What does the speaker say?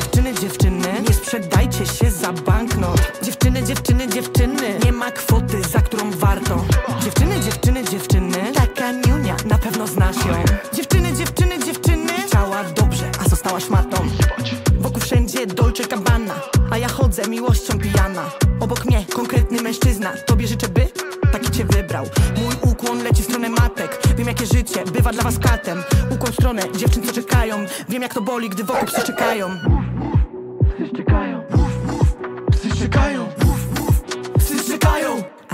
dziewczyny, nie sprzedajcie się za banknot. Dziewczyny, nie ma kwoty, za którą warto. Dziewczyny, taka niunia, na pewno znasz ją. Dziewczyny, chciała dobrze, a została szmatą. Wokół wszędzie Dolce Gabbana, a ja chodzę miłością pijana. Obok mnie konkretny mężczyzna, tobie życzę, by taki cię wybrał. Mój ukłon leci w stronę matek, wiem jakie życie bywa dla was katem. Ukłon w stronę dziewczyn, co czekają, wiem jak to boli, gdy wokół psy czekają. Psy czekają.